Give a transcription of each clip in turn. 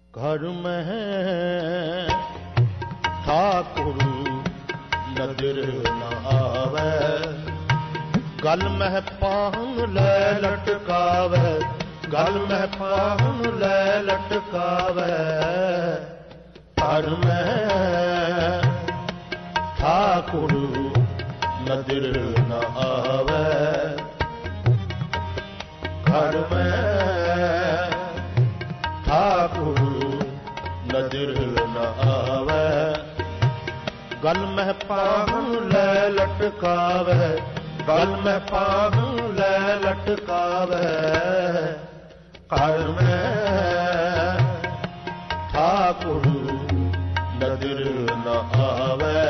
ਘਰ ਮਹਿ ਠਾਕੁਰ ਨਦਰ ਨ ਆਵੈ, ਗਲ ਮਹਿ ਪਾਹੁਨ ਲੈ ਲਟਕਾਵੈ, ਗਲ ਮਹਿ ਪਾਹੁਨ ਲੈ ਲਟਕਾਵੈ। ਘਰ ਮਹਿ ਠਾਕੁਰ ਨਦਰ ਨ ਆਵੈ, ਘਰ ਮਹਿ ਠਾਕੁਰ ਨਦਰ ਨ ਆਵੈ, ਗਲ ਮਹਿ ਪਾਹੁਨ ਲੈ ਲਟਕਾਵੈ, ਗਲ ਮਹਿ ਪਾਹੁਨ ਲੈ ਲਟਕਾਵੈ। ਘਰ ਮਹਿ ਠਾਕੁਰ ਨਦਰ ਨ ਆਵੈ,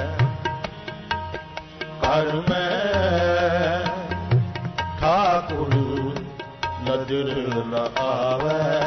ਘਰ ਮਹਿ ਠਾਕੁਰ ਨਦਰ ਨ ਆਵੈ।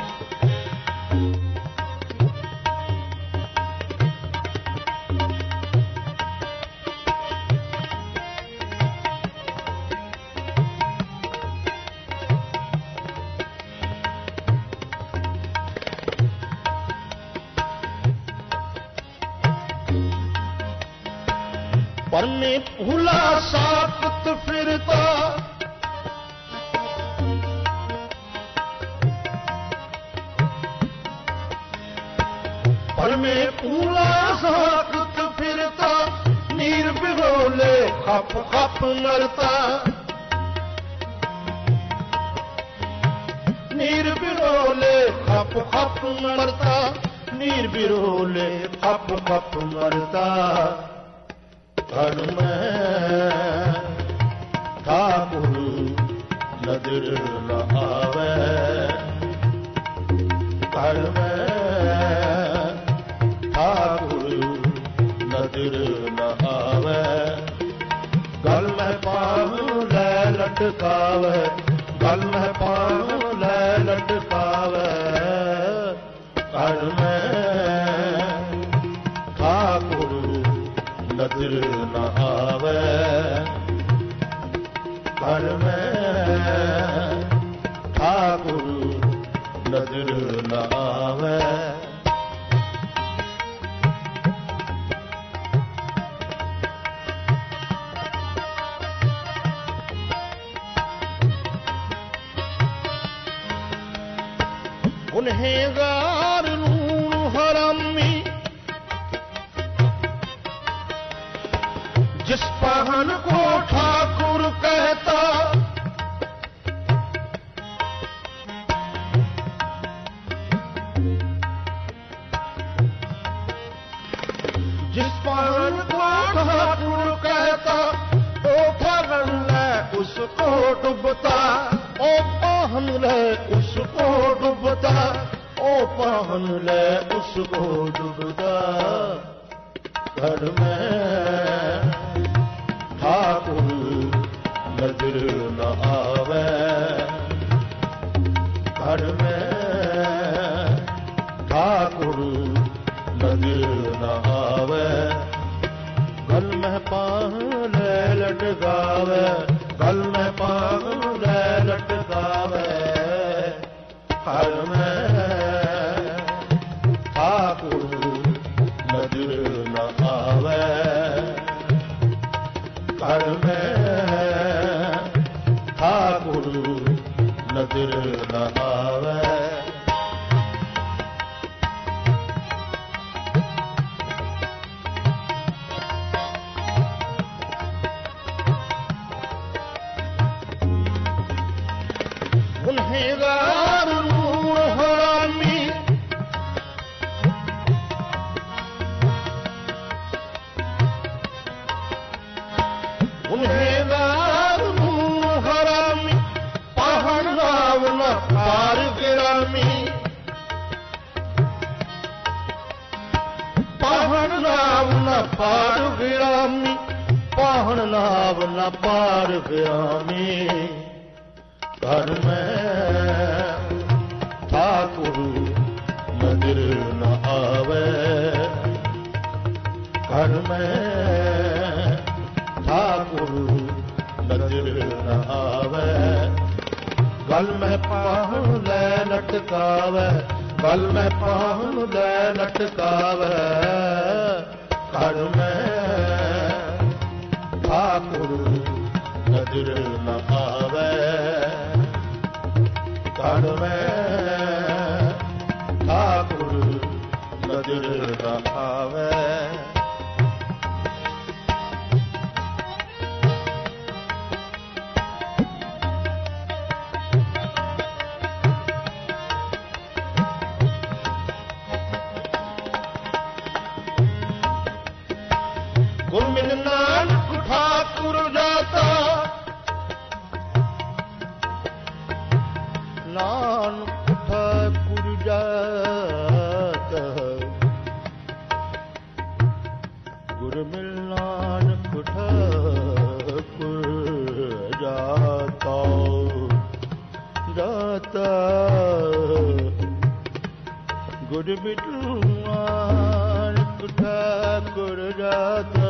परमे भूला साकत फिरता, परमे भूला साकत फिरता, नीर बिरोले खप खप मरता, नीर बिरोले खप खप मरता, नीर बिरोले खप खप मरता। घड़ में ठाकुर नजर न आवे, घड़ में ठाकुर नजर न आवे। गल में पाहुं लै लटकावे, गल में पाहुं लै लटकावे। घड़ में ठाकुर नजर न आवे, घर में ठाकुर नजर न आवे। गुनहगार नूं हरामी, जिस पाहन को ठाकुर कहता, जिस पाहन को ठाकुर कहता, ओ पाहन ले उसको डुबता, ओ पाहन ले उसको डुबता, ओ पाहन ले उसको डुबता। घर में ठाकुर नजर न आवे, घर में ठाकुर नजर न आवे। गल में पाहुं लै लटकावे, गल में पाहुं लै लटकावे। घर में ठाकुर नजर न आवे, घर में ठाकुर नजर न आवे। गुनहगार नूं हरामी, गुनहगार नूं हरामी, पाहन नाव न पार गिरामी, पाहन नाव न पार गिरामी, पाहन नाव न पार गिरामी। घर में ठाकुर नजर न आवे, घर में ठाकुर नजर न आवे। गल में पाहुं लै लटकावे, ਗਲ ਮੈਂ ਪਾਹੁਨ ਲੈ ਲਟਕਾਵੇ ਘਰ ਮੈਂ ਠਾਕੁਰ ਨਜ਼ਰ ਨ ਆਵੇ ਘਰ ਮੈਂ ਠਾਕੁਰ ਨਜ਼ਰ ਨ ਆਵੇ ਗੁਰ ਮਿਲ ਨਾਨਕ ਠਾਕੁਰ ਜਾਤਾ ਨਾਨਕ ਠਾਕੁਰ ਜਾਤਾ ਗੁਰ ਮਿਲ ਨਾਨਕ ਠਾਕੁਰ ਜਾਤਾ ਜਾਤਾ ਗੁਰ ਮਿਲ ਨਾਨਕ ਠਾਕੁਰ ਜਾਤਾ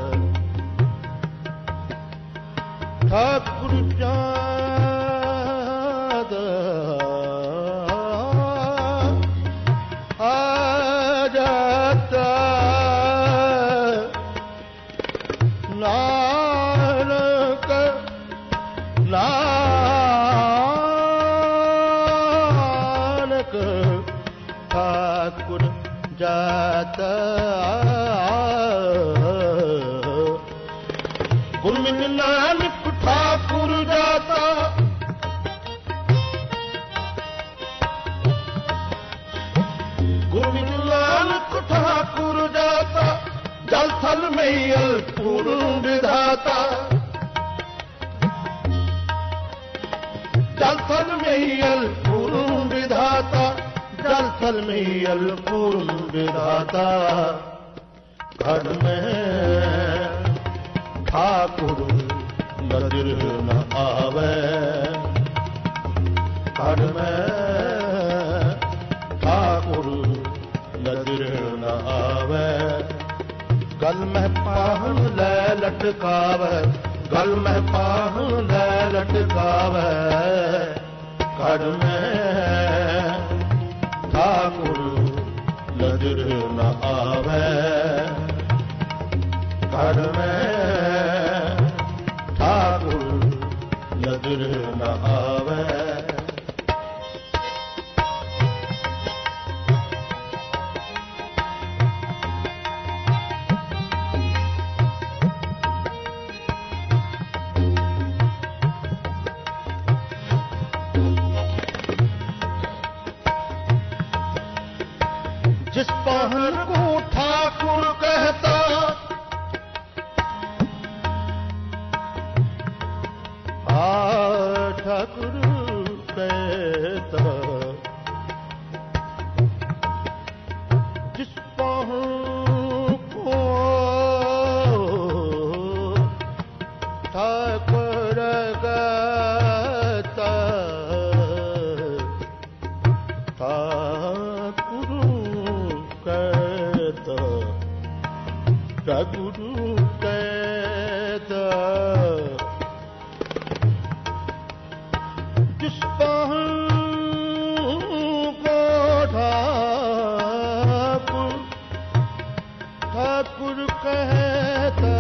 ਠਾਕੁਰ ਜਾਤ ਆ ਜਾਤਾ ਨਾਨਕ ਨਾਨਕ ਠਾਕੁਰ ਜਾਤਾ ਗੁਰ ਮਿਲ ਨਾਨਕ ਠਾਕੁਰ ਜਾਤਾ ਗੁਰ ਮਿਲ ਨਾਨਕ ਠਾਕੁਰ ਜਾਤਾ ਜਲ ਥਲ ਮਈਲ ਪੂਰਨ ਵਿਧਾਤਾ ਜਲ ਥਲ ਮਈਲ ਪੂਰਨ ਵਿਧਾਤਾ ਜਲ ਥਲ ਮਈਲ ਪੂਰਨ ਵਿਧਾਤਾ ਘਰ ਮੈਂ ਠਾਕੁਰ ਨਜ਼ਰ ਨ ਆਵੇ ਘਰ ਮੈਂ ਠਾਕੁਰ ਨਜ਼ਰ ਨ ਆਵੇ ਗਲ ਮੈਂ ਪਾਹੁਨ ਲੈ ਲਟਕਾਵੇ ਗਲ ਮੈਂ ਪਾਹੁਨ ਲੈ ਲਟਕਾਵੇ ਘਰ ਮੈਂ ਠਾਕੁਰ ਨਜ਼ਰ ਨ ਆਵੇ ਘਰ ਮੈਂ ਠਾਕੁਰ ਨਜ਼ਰ ਨ ਆਵੇ जिस पाहन को ठाकुर कहता ठाकुर कहता जिस पाहन को ठाकुर कहता ठाकुर कहता गुरु कहता जिस पाहन को ठाकुर ठाकुर कहता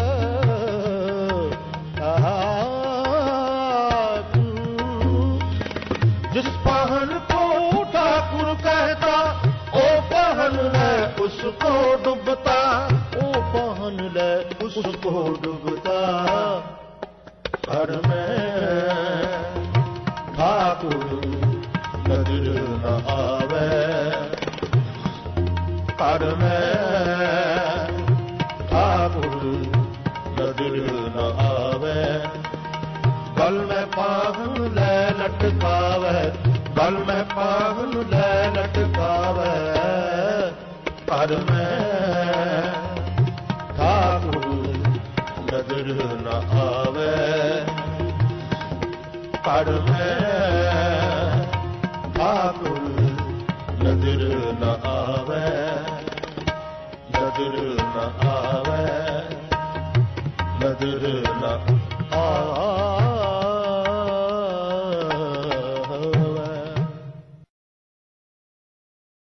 जिस पाहन को ठाकुर कहता ओ पाहन है उसको डूबता ओ पाहन ले उसको डूबता घर में ठाकुर नजर न आवे घर में ठाकुर नजर न आवे गल में पाहुन ले लटकावे गल में पाहुन ले लटकावे घर में ठाकुर नजर न आवे घर में ठाकुर नजर न आवे नजर न आवे नजर